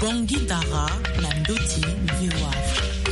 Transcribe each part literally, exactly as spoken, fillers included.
Bongi Dara na Ndoti V O A.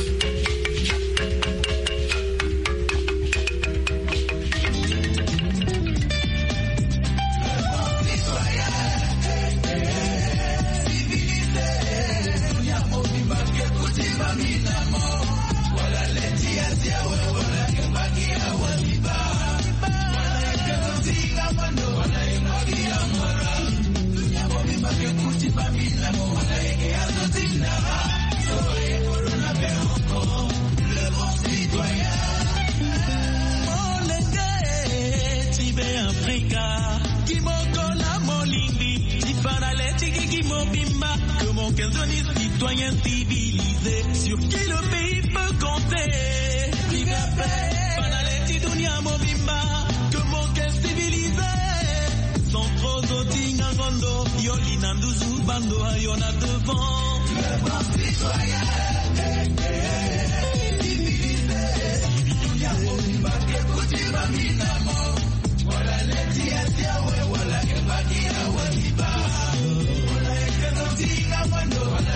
Citoyen civilisé, sur qui le pays peut compter. Vive la paix, Banaleti Dunia Mobimba, que mon cœur civilisé. Sans trop d'oting en gondo, Yoli Nandouzou Bando, Yona devant. Le bon citoyen, civilisé. Dunia Mobimba, que Koutima Minamo. Voilà les tiens, voilà que Bakia Waniba. Voilà que Notinga Wando, voilà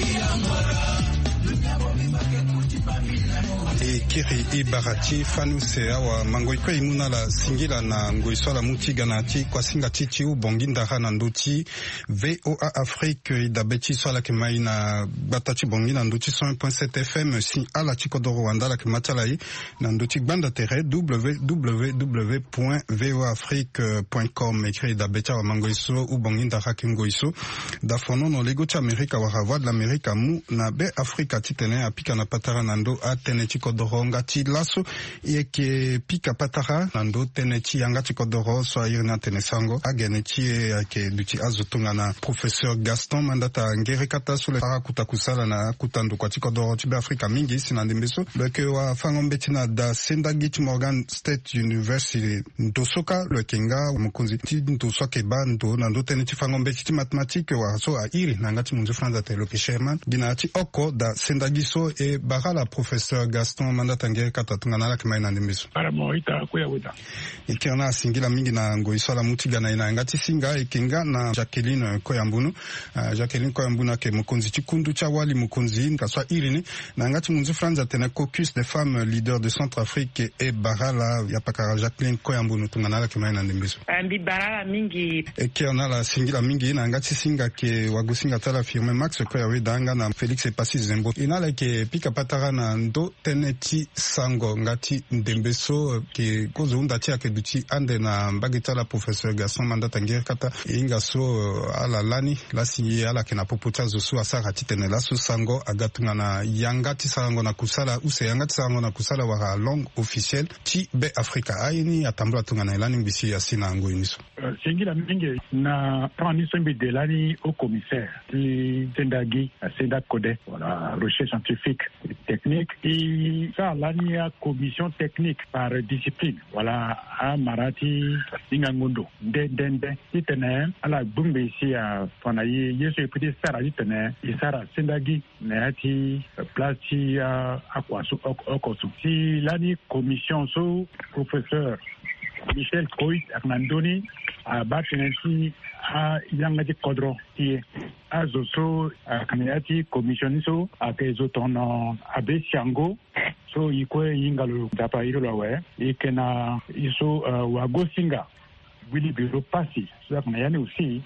e kiri e barati fanu se awa mangoiko imuna la singila na ngoiso la mutiga na ti kwa singa titi u bonginda na ndoti V O A Afrique e da beti so la kemai na batati bongina ndoti cent un point sept F M si ala chiko do Rwanda la kematala na ndoti banda tere w w w point v o afrique point com ekri da beti wa mangoiso u bonginda ha kingoiso da fono no lego cha Amerika wa hava de l'Amerika mu na be Afrika titene apika na patara nando a teneti kodoronga ti laso e ke pika patara nando teneti yanga ti kodoro so irna tenesango ageneti e ke duti azotunga na professeur Gaston mandata ngere kata so le parakuta kusala na kutandu kwa ti kodoro ti be Afrika mingi sinandimbeso leke wa fangombe na da Sendagit Morgan State University ndosoka le kenga mukunzi ti ndosoka ba ndo nando teneti fangombe ti mathématique wa so a iri nangati munzu franza te loke Sherman ginati oko da Sendagiso e barala professeur Gaston mandatangere katatunga na lakima ina ndimbiso para moita kuyawita ikirana singila mingi na ngoiso la mutiga na ina ngati singa ikinga na Jacqueline Koyambunu uh, Jacqueline Koyambuna ke mukunzi chikundu cha wali mukunzi kaswa irini na ngati munzu franza tena caucus des femmes leaders de Centrafrique e barala ya pakara Jacqueline Koyambunu tunga na lakima ina ndimbiso ndi barala mingi ikirana la singila mingi na ngati singa ke wagusinga tala firme Max Koyawe danga na Felix Epasi Zembo inala ke pika patara na ndo teneti sango ngati ndembeso ke kozo unda tia ke duti ande na mbagita la professeur Gaston mandata ngere kata inga so ala lani la sinye ala ke na popota zo so asara titene la so sango agatunga na yangati sango na kusala use yangati sango na kusala wa langue officielle ti be Afrika aini atambula tunga na lani mbisi ya sina ngo iniso singila mingi na transmission bi de lani au commissaire ti Sendagi Senda Code voilà recherche scientifique et technique et ça lani ya commission technique par discipline voilà a marati ingangondo de de itene ala bumbe ici à fanayi yeso petit sara itene isara Sendagi nati place à akwasu okosu si lani commission so professeur Michel Koit Arnandoni a batenenti a yangati kodro tie a zoso a kamiati commissioniso a kezo tono abe siango so ikwe yingalo dapa iro lawe ikena iso wago singa wili biro pasi so kana yani usi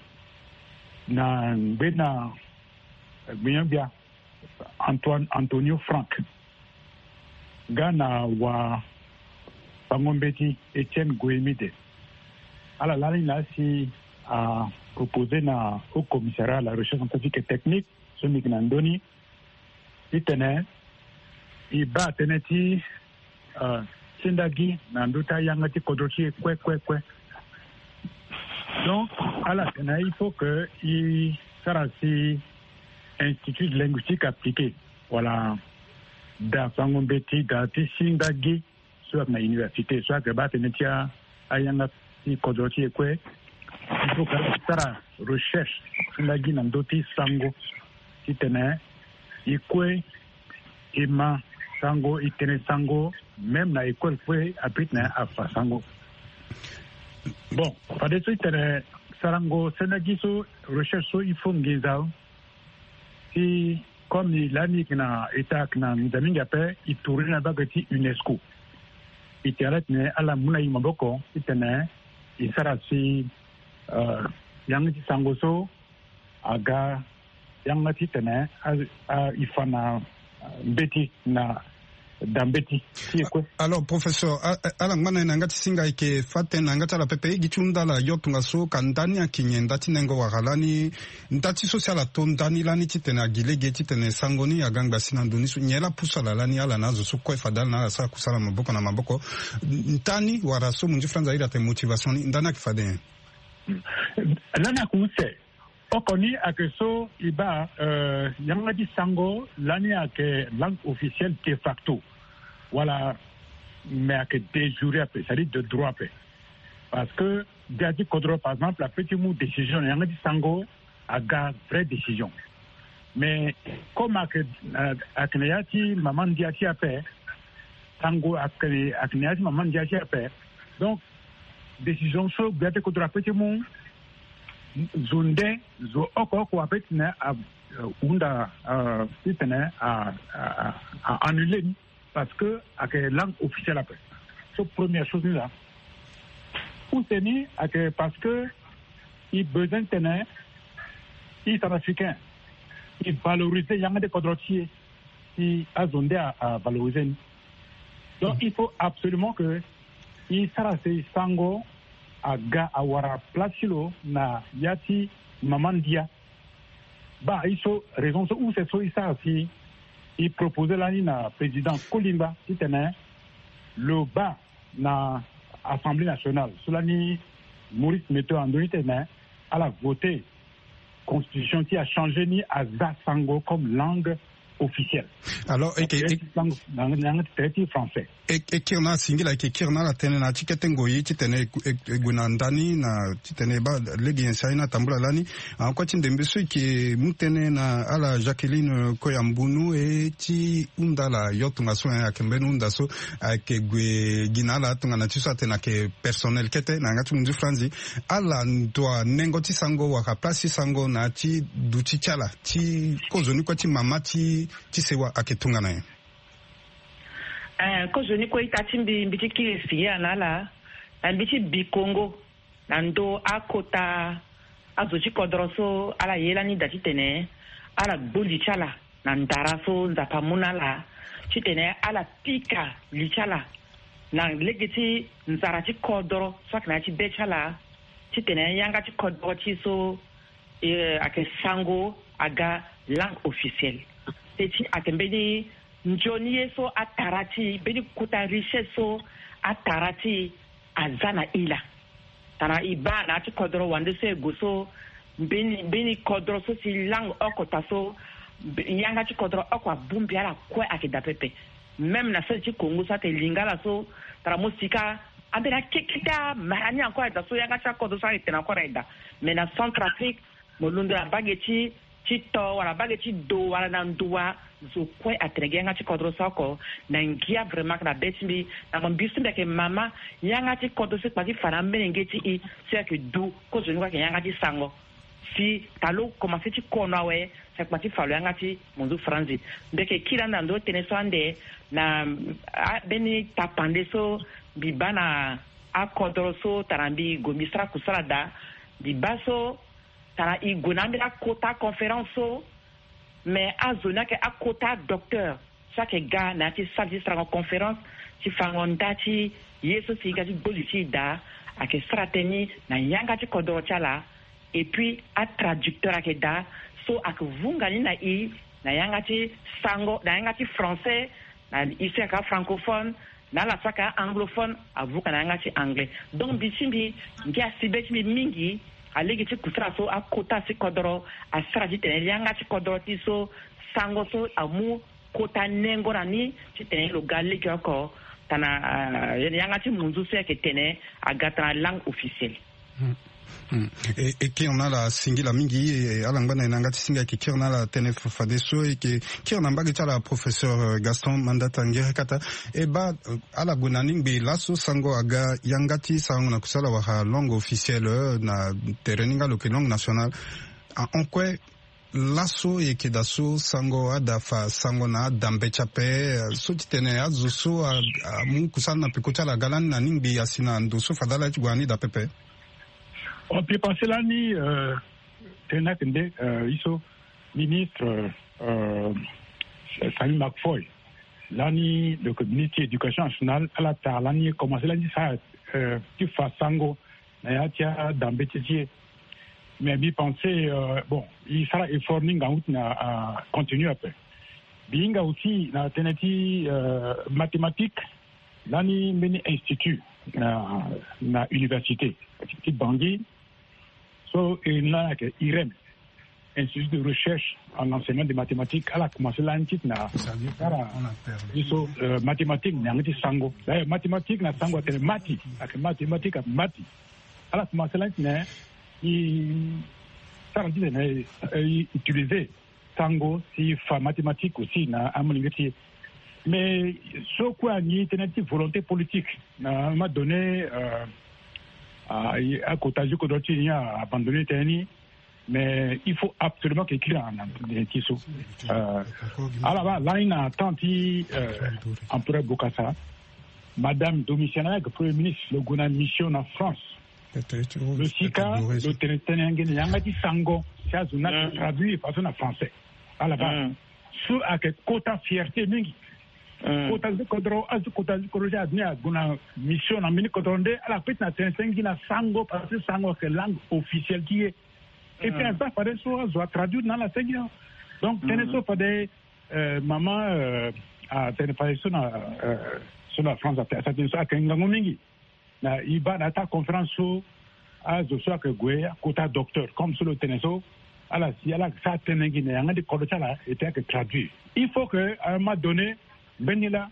na bena biambia Antoine Antonio Frank Gana wa Bangombeti Etienne Goemide. Alors là, il a si à proposer na au commissariat à la recherche scientifique et technique, ce Mignandoni, il tenait, il bat teneti, Sendagi, Nandota Yangati Kodochi, kwe kwe kwe. Donc, à la tenait, il faut que il sera si institut de linguistique appliqué. Voilà, da Bangombeti, da Sendagi. Soit na université, soit que ba tenetia ayanga si kodoti ekwe il faut que sara recherche la gina ndoti sango itene ekwe ema sango itene sango même na école kwe apit na afa sango bon pas de suite sarango senagiso recherche so il faut ngizao si comme l'année qui n'a été qui n'a mis d'amis après il tourne la bagati UNESCO il était là à la mouna imaboko il tenait il sera si euh yang ti sangoso aga yang ti tenait à il fana beti na dambeti alors professeur ala ngana nangati singa ike fate nangata la pepe gichunda la yotunga so kandani akinyenda tinengo wagalani ndati social tondani lani titena gilege titene sangoni aganga sinanduni su nyela pusala lani ala nazo so kwa fadal na sa kusala maboko na maboko ntani waraso munji franza ila te motivation ndana kifade lana kuse okoni akeso iba euh yangadi sango lani ake langue officielle de facto voilà, mais à que des jurés après, c'est-à-dire de droit après. Parce que, Diadi Kodro, par exemple, la petite mot décision, il y a un sango à la vraie décision. Mais, comme à Kneyati, maman Diati a fait, sango à Kneyati, maman Diati a fait, donc, décision sur Diadi Kodro, petit mot, zonde, zo oko, ko apet, à Unda, à annuler. Parce que avec la langue officielle après. C'est la première chose là. Ou c'est ni parce que il besoin de tenir les Africains, ils valorisent les gens de Kodrotier, ils a zondé à valoriser. Donc il faut absolument que il sera ces sango à ga awara placilo na yati mamandia. Bah il faut raison où c'est ça ça aussi. Il proposait l'année na président Kolimba qui tenait le bas na Assemblée nationale. Cela ni Maurice Meto Andoni tenait à la voter constitution qui a changé ni à Zasango comme langue officielle. Alors, et que langue français. Et qui en a singila qui qui en a la tene na tiketengo yi titene gunandani na titene ba legi ensaina tambula lani en quoi tinde mbesu qui mutene na ala Jacqueline Koyambunu et ti undala yotunga so ya kembenu ndaso ake gwe ginala tunga na tiso atena ke personnel kete na ngatu mundu franzi ala ndo nengo ti sango wa ka place sango na ti duti chala ti kozoni ko ti mama ti ti sewa ake tunga na Eh, ko joni ko itati mbi mbiti kilisi ya nala na mbiti bikongo na ndo akota azochi kodroso ala yela ni dati tene ala boli chala na ndaraso nzapa munala chitene ala pika lichala na legeti nzarati kodro swakna chi bechala chitene yanga chi kodro chi so eh, ake sango aga langue officielle teti akembeni njoni yeso atarati beni kuta richesse atarati azana ila tana ibana ati kodro wande se goso beni beni kodro so si lang okota so yanga ti kodro okwa bumbi ala kwa akida pepe même na se ti Congo sa te lingala so tara musika abera kekita mahani encore da so yanga cha kodro sa itena encore ida mais na Centrafrique molundo abageti chito wala bageti do wala na ndua zo kwe atrege yanga ti kodro soko na ngia vraiment na betimi na mbisu ndeke mama yanga ti kodro se kwati fana menengeti i c'est que do ko zo ngwa yanga ti sango si talo commencer ti kono we c'est kwati falo yanga ti mundu franzi ndeke kila na ndo tene so ande na beni tapande so bibana a kodro so tarambi gomistra kusalada bibaso tara igonambira kota conférence so mais a zona ke a kota docteur chaque gars na ti salti stra conférence ti fangonda ti yeso si gati boliti da ake strateni na yanga ti kodo chala et puis a traducteur ake da so ake vungani na i na yanga ti sango na yanga ti français na ici aka francophone na la saka anglophone avuka na yanga ti anglais donc bisimbi ngia sibeti mingi alegi ti kusra so akota si kodoro asra ti tene yanga ti kodoro ti so sango so amu kota nengo rani ti tene lo galle ki ko tana uh, yanga ti munzu se ke tene agata langue officielle. Mm. Mm. Et, et qui en a la singila mingi alangana nangati singa qui en a la tene fadeso et qui qui en a bagita la professeur Gaston Mandata Ngerekata et ba ala gunaning be laso sango aga yangati sango na kusala wa langue officielle na tereninga lo langue nationale en quoi laso e ke da so sango ada fa sango na dambe chape so titene azu so mu kusana pikucha la galan na nimbi asina ndo so fadala chwani da pepe. On peut penser là ni euh tena kende iso ministre euh Sami McFoy là ni le ministre de l'éducation nationale à la ta là ni commencé là ni ça euh qui fa sango na ya tia dambe titi. Mais bi penser euh, bon il sera effort ninga out na continue après binga aussi na tenati euh, mathématiques là ni meni institut na na université petit Bangui so et là que I R E M institut de recherche en enseignement de mathématiques à la commencé là un titre na para so mathématiques na ngati sango là mathématiques na sango tele mati ak mathématiques mati à la commencé là ne il ça dit ne utiliser sango si fa mathématiques aussi na amulingati mais ce quoi ni tenati volonté politique na m'a donné euh, à à côté du côté il a abandonné tani mais il faut absolument qu'il en des tissus euh alors là il a tenté empereur Bokassa madame Domitiana que premier ministre le gouvernement mission en France le sika le tenengene yanga di sango ça zona traduit par en français alors là sur à que quota fierté mingi quota de kodro az quota de kodro adnia guna mission na mini kodronde ala petna tensengi na sango parce que sango c'est langue officielle qui est et puis ça fallait soit soit traduit dans la langue donc tenez ça fallait maman à tenez pas sur la sur la France ça tenez ça kengango mingi na iba na ta conférence à zo so que goya quota docteur comme sur le teneso ala si ala ça tenengi na ngadi kodro là était que traduit il faut que à un moment donné benila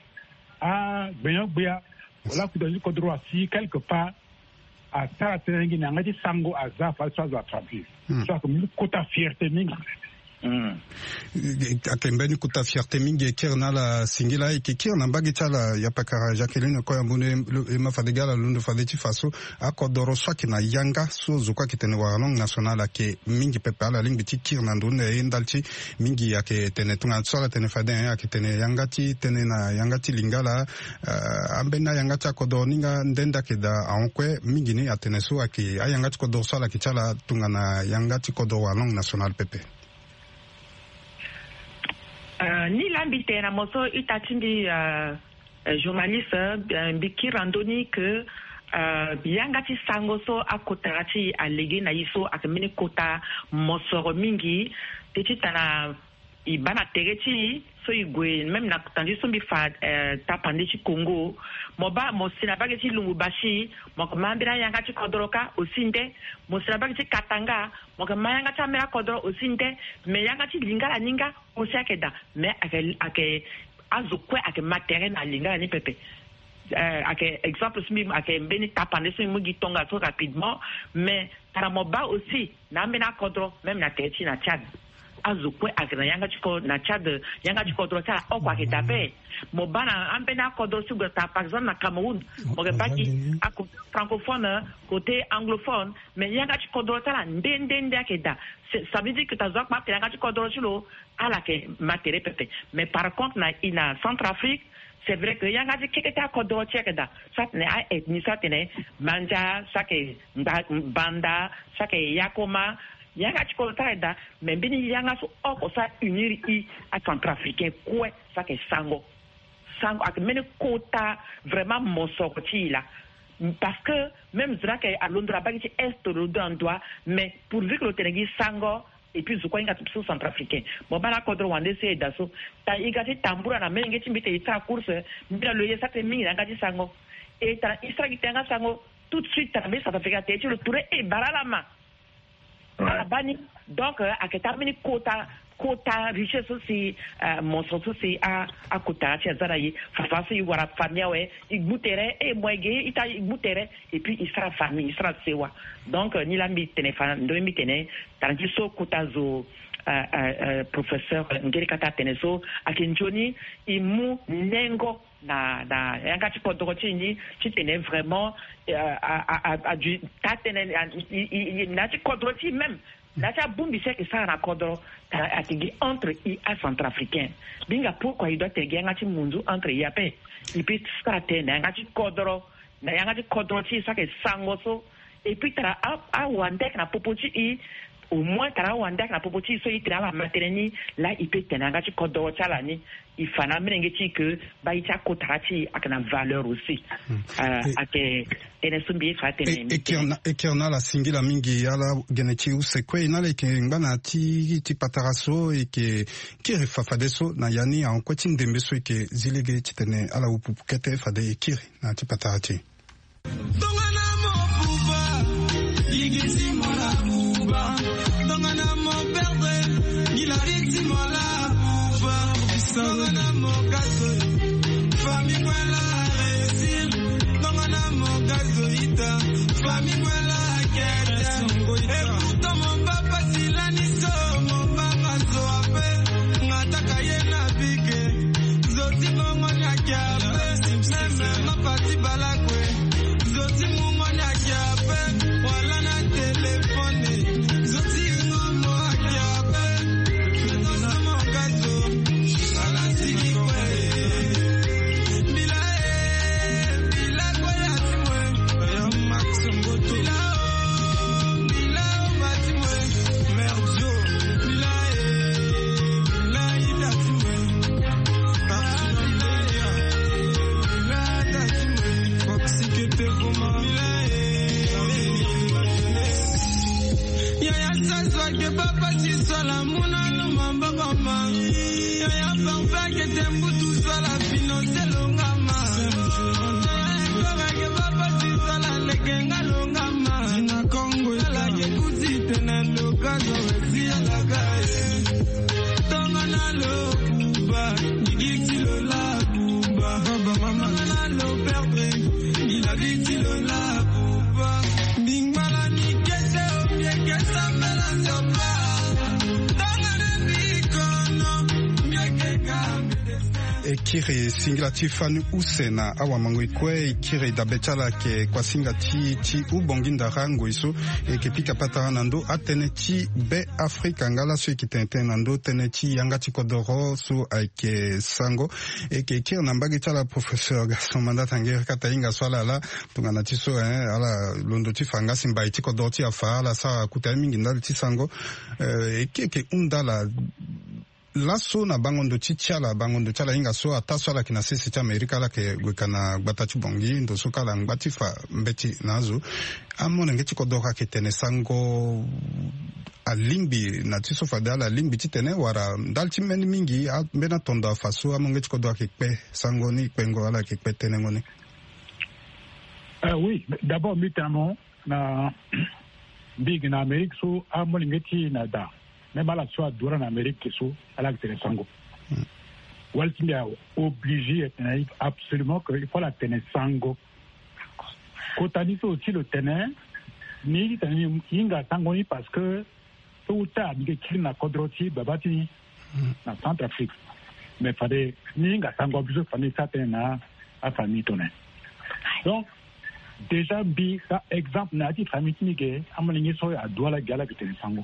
a benyo bia wala kudaji kodro si quelque part à ça tenengi na ngadi sango aza fa so za traduit ça comme quota fierté mingi Mm. Akembeni kuta fierté mingi kirna la singila iki kirna mbagi chala ya pakara Jacqueline ko yambune ema fadigala lundo fadeti faso akodoro swaki na yanga so zukwa kitene wa langue nationale ke mingi pepe ala lingi ti kirna ndune indalti mingi yake tene tunga tsala tene faden ya kitene yangati tene na yangati lingala uh, ambena yangati akodoro ninga ndenda ke da ankwe mingi ni atene so aki ayangati kodoro swala kichala tunga na yangati kodoro wa langue nationale pepe. Uh, ni l'ambité na moso itatindi uh, uh, journaliste uh, biki randoni que uh, biangati sangoso akotarati alege na iso akamene kota mosoro mingi teti tana ibana tereti so igwe même na tandi so bifa uh, tapande ci Congo moba mosina bageti lumbubashi mokamambira yangati kodoroka osinde mosina bageti katanga mokamanga tamera kodoro osinde me yangati lingala ninga osiakeda me ake ake azukwe ake matériel na lingala ni pepe euh ake exemple simi ake mbeni tapande so mugi tonga so rapidement mais para moba aussi na mena kodoro même na teti na Tchad azukwe akena yanga chiko na Tchad yanga chiko drosa okwa kitape mobana ambena kodro sugata par exemple na Cameroun moge baki ako francophone côté anglophone mais yanga chiko drosa la ndende akeda ça veut dire que tazok ma yanga chiko drosa ala ke matere pepe mais par contre na ina Centrafrique c'est vrai que yanga chiketa kodro chekeda ça ne a ethnie ça ne manja ça ke banda ça ke yakoma yanga chiko taida mais bini yanga so oko sa unir i à Centrafricain quoi ça que sango sango ak mene kota vraiment mon sorti là parce que même zra que à Londres ba ki est le doigt mais pour vu que le tenegi sango et puis zukwa inga tout Centrafricain bon bana kodro wande se daso ta igati tambura na menge timbite ita course mbila le yesa te mingi ngati sango et ta isra kitanga sango tout de suite ta be ça fait gâter tu le touré et baralama Bani, donc à que terminer quota quota richesse aussi monstre aussi à à quota chez Zaraï face il wara famille ouais il bouterait et moyé il t'a il bouterait et puis il sera famille il sera sewa donc ni la mi téléphone de mi téné tant qu'il so quota zo professeur ngeli kata teneso akinjoni imu nengo na na yanga chikodo chini chitene vraiment a a a du tatene na chikodo chi même la cha bumbi c'est que ça raccordro atigi entre I A centrafricain binga pourquoi il doit tegi ngati munzu entre I A P et puis ça te na ngati kodro na ngati kodro ti ça que sangoso et puis tara a wandek na popoti i au moins tara wandek na popoti so i tara la materni là il peut tenir ngati kodro chala ni il fana mengeti que ba ita kotarati akana valeur aussi euh ake tenesumbi fa tenen et qui on a et qui on a la singila mingi ala geneti usekwe ina le ngana ti ti pataraso et que qui refafadeso na yani en kweti ndembeso et que zilege titene ala upukete fade kiri na ti patarati dongana mo buba igisi mola buba dongana mo perdre ilariti mola buba dongana mo gaso famille mola réussir dongana mo gaso ita famille mola keta et pourtant mon papa silani so mon papa so ape ngataka yena bige zoti mongo nyakiape même ma parti balakwe zoti mongo nyakiape wala na telefone zoti mongo nyakiape dongana mo gaso ala sigi kwe bila e bila kwa ya timwe ya maximbo bila bila batimwe merzo bila e bila ida timwe parti ya bila da timwe foxikete goma bila e ya ya sasa ke papa si sala muna no mamba mama ya ya papa ke tembu tu sala finance longama ya ke papa si sala lekenga longama na Congo la ke kuzite na lokazo wezi la gae tongana lo kuba igiti lo la kuba baba mama na lo perdre il a dit lo la kuba bingmala ni kete o bien que ça me la sopa tongana bikono bien que kambe ekiri singilati fanu usena awa mango ikwe ekiri dabetala ke kwa singati ti ubonginda rango iso ekepika patara nando atene ti be Afrika ngala so ekitente nando tene ti yangati kodoro so ake sango eke ekiri nambagi tala professeur Gaston Mandata ngere kata inga swala la tungana ti so eh ala londo ti fanga simba ti kodoro ti afa ala sa kuta mingi ndali ti sango ekeke undala laso na bangondo chichiala bangondo chala inga so ataswala kina sisi cha Amerika la ke gwekana gbatachi bongi ndo so kala ngbatifa mbeti nazo amone ngeti kodoka ke tene sango alimbi na tiso fadala limbi titene wara dalchi meni mingi mbena tonda faso amongeti kodoka ke pe sango ni pengo ala ke pe tene ngone. Euh, oui, d'abord mitamo na big na Amerika so amone ngeti na da même à la soit durant l'Amérique qui sont à la Ténésango. Walter est obligé absolument qu'il faut la Ténésango. Quand on dit aussi le Téné, ni Inga Tangoni parce que tout ou tard, il y a un Kodroti, Babati, dans Centrafrique. Mais il fallait ni Inga Tango, il fallait ça à famille Toné. Donc, déjà, bi, ça exemple, n'a dit famille Nigé, à mon ligne, à Douala Gala de Ténésango.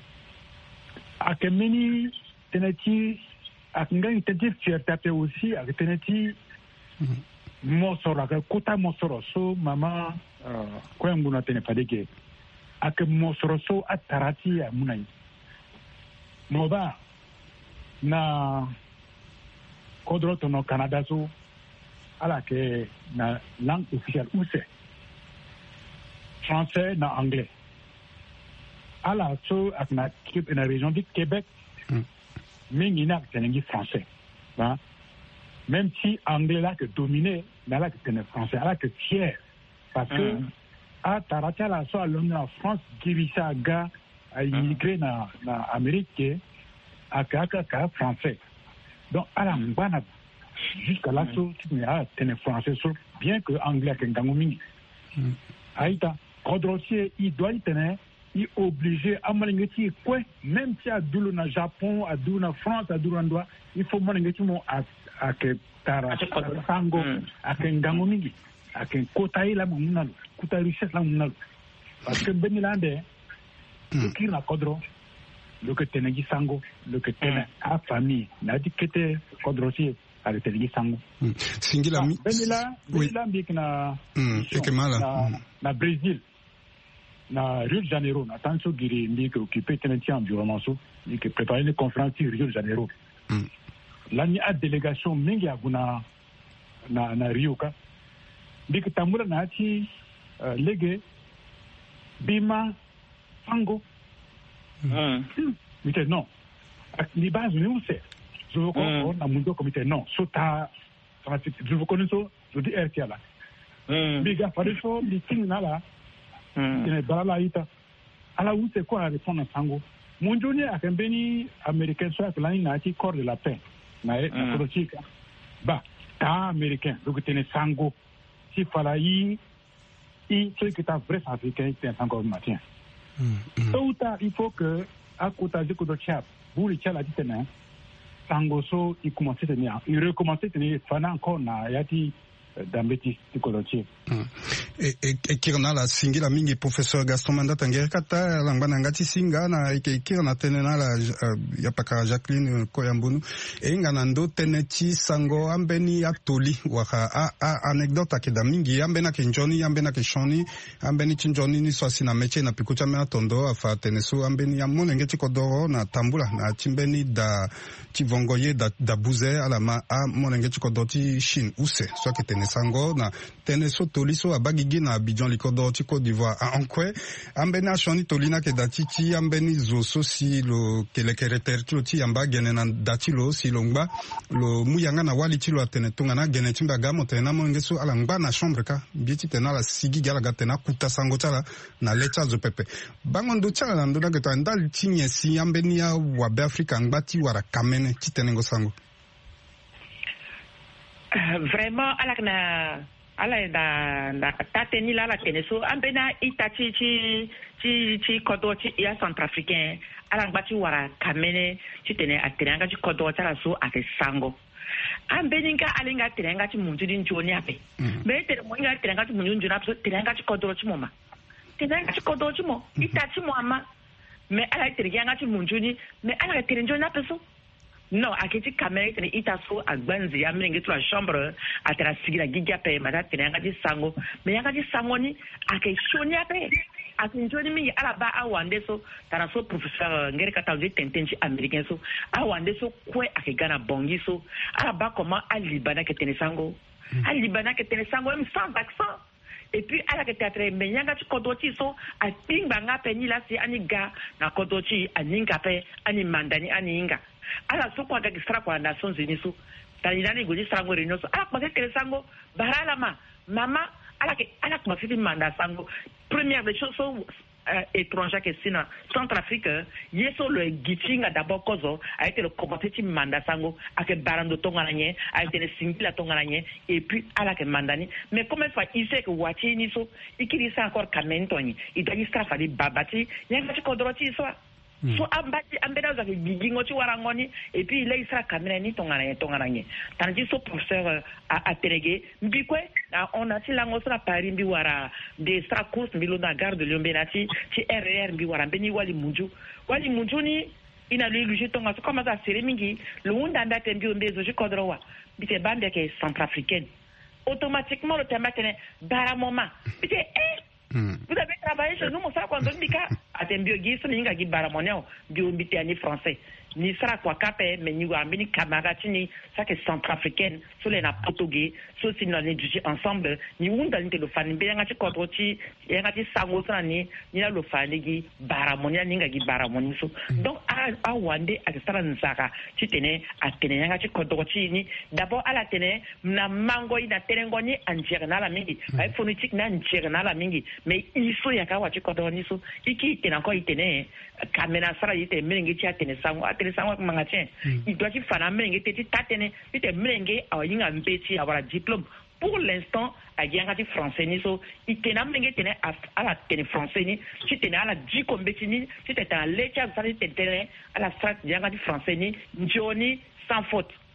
Akemeni teneti akinga teneti fierté aussi avec teneti mosoro ka kota mosoro so mama ko nguna tene padeke ak mosoro so atarati ya munai moba na kodroto no Canada so ala ke na langue officielle ou c'est français na anglais. À la so à la région du Québec, mais il n'y a que des français. Même si anglais là que dominé, mais là que c'est français, là que fier. Parce que à Tarata la so à Londres en France, Girissa ga a immigré na na Amérique, à Kaka français. Donc à la mbana jusqu'à là so tu me as tenir français so bien que anglais que ngangomini. Aïta, Kodrotier il doit y tenir. Il est obligé à malingeti quoi même si à Doulou na Japon à Doulou na France à Doulou na il faut malingeti mo à à que tara sango à que ngango mingi à que kotai la munal kotai richesse la munal parce que benilande le qui na kodro le que tenegi sango le que tene a famille na dikete kodro si ale tenegi sango singila mi benila benila mbik na ekemala na Brésil na Rio de Janeiro na tanso giri mbik occupé tenenti environnement so qui préparer une conférence sur Rio de Janeiro là ni a délégation mingi aguna na na Rio ka mbik tamura na ti lege bima sango mm mite non ni base ni où c'est je veux qu'on na mundo comité non sota je veux connaître je dis R T là mm biga fare so meeting na la mm bala ita ala où c'est quoi répondre sango munjuni akembeni américain so atlan na ti corps de la paix na na politique ba ta américain donc tene sango si fala yi et ceux qui sont vrais africains, c'est encore matin. Tôt ou tard, il faut que, à côté de côté de Tchad, vous les Tchad, Sangoso, il commence à tenir, il recommence à tenir, il encore, il y a des d'ambeti tikolochi e e kirna la singi la mingi professeur Gaston Mandata ngerkata langana ngati singa na ike kirna tenena la ya paka Jacqueline Koyambunu e ngana ndo teneti sango ambeni atoli waka a, a anecdote akeda mingi ambena ke njoni ambena ke shoni ambeni chinjoni ni swasi na meche na pikucha me atondo afa tenesu ambeni amone ngeti kodoro na tambula na chimbeni da chivongoye da da buze ala ma a mone ngeti kodoti shin use so ke tenesango na teneso toliso abagigi na Abidjan likodo ti Côte d'Ivoire a onkwe ambena shoni tolina ke dati ti ambeni zoso si lo kelekereter ti lo ti yamba gene na dati lo si lo ngba lo muyanga na wali ti lo atene tunga na gene ti mbaga mo tena mo ngeso ala ngba na chambre ka bieti tena la sigi gala ga tena kuta sango tala na lecha zo pepe bango ndo tala na ndo ga tanda ti nyesi ambeni ya wa be Afrika ngba ti wara kamene ti tenengo sango. Vraiment ala na ala da da tateni la la teneso ambena itachi chi chi chi kodo chi ya centrafricain ala ngati wara kamene chi tene atenanga chi kodo tala so ate sango ambeninga alinga tenanga chi munjudi njoni ape me tere mo inga tenanga chi munjudi njoni ape tenanga chi kodo chi moma tenanga chi kodo chi mo itachi mo ama me ala tere yanga chi munjudi me ala tere njoni ape so. Non, à qui tu camé tene itaso à gbanzi à mengi tu la chambre à te la sigila giga pe mada tene anga di sango mais anga di sango ni à que shoni ape à que njoni mingi ala ba a wande so tara so professeur ngere kata di tentenchi américain so a wande so kwe à que gana bongi so ala ba comment à libana que tene sango à libana que tene sango même sans accent. Et puis à la théâtre mais yanga tu kodoti so a pingba nga pe ni la si aniga na kodoti aninga pe ani mandani aninga ala so kwa ga gistra kwa Nations Unies so tanilani gudi sango reno so ala kwa ke sango barala ma mama ala ke ala kwa fifi manda sango première des choses so Euh, étranger que sina Centrafrique yeso le gichinga d'abord kozo a été le compétitif manda sango a que barando tongalanye a été le singila tongalanye et puis à la que mandani mais comme il faut il sait que wati ni so ikiri sa encore kamentoni il doit y fali babati yanga ci kodroti so so ambati ambena za gigingo ci warangoni et puis il sera kamena ni tongalanye tongalanye tandis so professeur a atenege mbikwe on a ti lango sera Paris mbi wara de stra course mbi lo na gare de Lyon benati ci R E R mbi wara beni wali munju wali munju ni ina lu lu tonga so comme ça sere mingi le wunda ndate mbi ombe zo jikodro wa bite bande ke centrafricaine automatiquement le thème tene bara moma bite eh vous avez travaillé chez nous mon frère quand on dit ka atembio gi so ninga gi bara moneo bi ombite ani français ni sera kwa kape mais ni wa mini camarade ni ça que centrafricaine sur les na portugais so si nous l'étudier ensemble ni wunda ni le fani be ngati kodroti ngati sango sana ni ni la lo fani gi baramonia ninga gi baramoni so donc a a wande a sala nsaka ti tene a tene ngati kodroti ni d'abord à la tene na mango ina telengo ni anjera na la mingi ay phonétique na anjera na la mingi mais il faut yaka wa ti kodroni so iki tena ko itene kamena sara yite mengi ti atene sango atene sango mangatien il doit y faire mengi ti tatene ite mengi a yinga mbeti avoir diplôme pour l'instant a yangati français ni so itena mengi tene à la tene français ni ti tene à la di kombeti ni ti tene à lecha sari tene à la strat yangati français ni njoni sans faute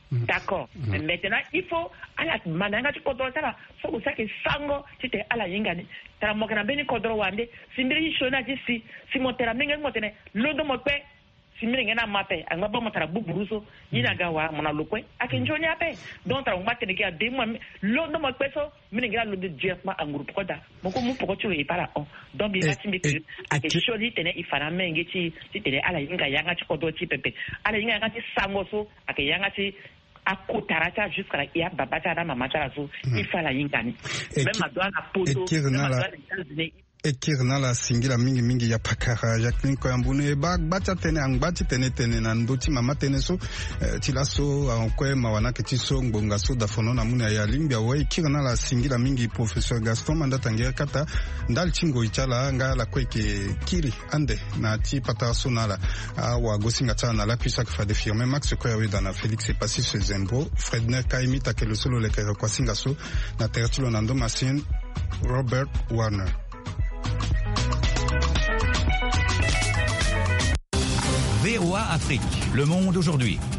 Mm. D'accord. Mm. Mais maintenant, il faut à la mananga tu contrôles ça. So que ça que sango tu te à la yingani. Tara mokana beni contrôle wande. Simbiri shona si si motera mengen motene lodo mope. Simbiri ngena mape. Anga ba motara buburuso. Ina gawa mona lokwe. Akenjoni ape. Donc tara ngate ngia demo lodo mope so minengira lodo directement en groupe koda. Moko mu poko tu e para on. Donc bi bati mi que akeshoni tene ifana menge ti ti tene ala yinga yanga ti kodo ti pepe. Ala yinga yanga ti sango so akeyanga ti akotaracha jusqu'à la ia babata na mamata so ifala yingani. Même madwa na poto. Ekirna la singila mingi mingi ya pakara Jacqueline Koyambune ba bacha tene angbachi tene tene na ndoti mama tene so eh, tilaso ankwe mawana ketiso ngbonga so da fono na muna ya limbia we ekirna la singila mingi professeur Gaston Mandata ngea kata ndal chingo ichala nga la kweke kiri ande na ti pata so na la wa gosinga tana la puisa fa de firmer Max Koyawe dana Félix et Passis Zembo Fredner Kaimi takelo solo le kere kwa singa so na tertulo nando masin Robert Warner. V O A Afrique, le monde aujourd'hui.